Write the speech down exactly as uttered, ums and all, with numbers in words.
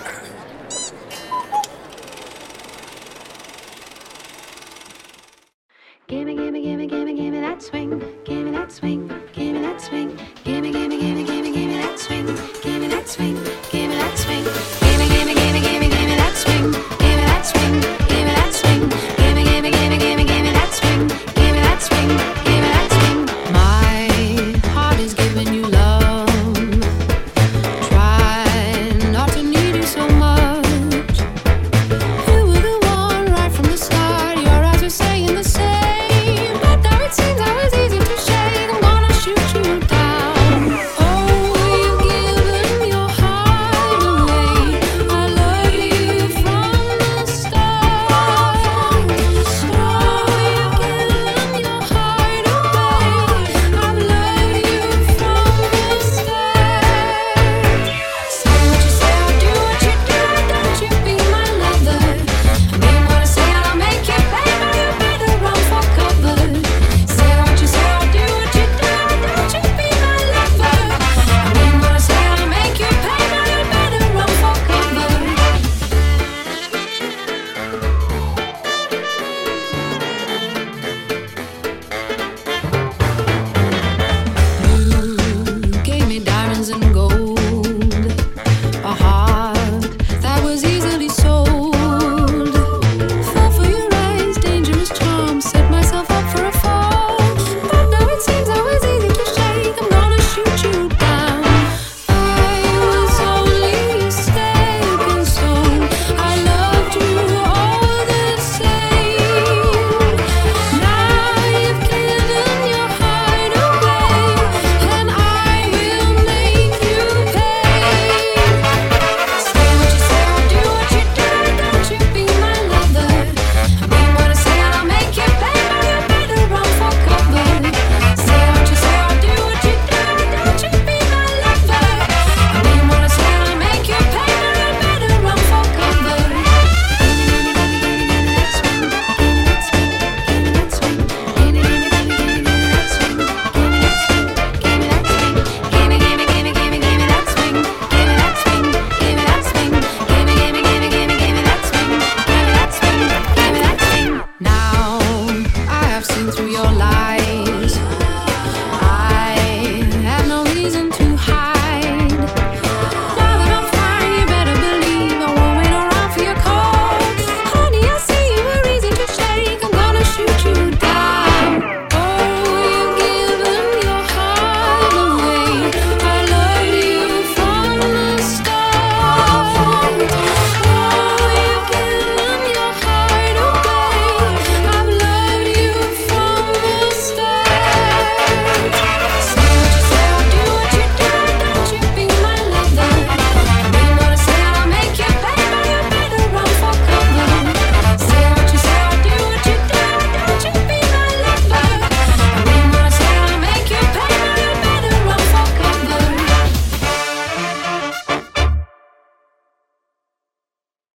Gimme, gimme, gimme, gimme, gimme that swing. Gimme that swing. Gimme that swing. Gimme, gimme, gimme, gimme, gimme that swing. Gimme that swing. Gimme that swing. Gimme, gimme, gimme, gimme, gimme that swing. Gimme that swing. Gimme that swing. Gimme, gimme, gimme, gimme, gimme that swing. Gimme that swing. Gimme that swing. My heart is giving you love. Try not to need you so much. You were the one right from the start. Your eyes were saying the same. Seems I was easy to shake. I'm gonna shoot you down. Oh, you've given your heart away. I love you from the start. Oh, you've given your heart away. I've loved you from the start. Say what you say, I'll do what you do. Don't you be my lover. I mean what I say, and I'll make you pay. But you better run for cover. Gave me diamonds and gold.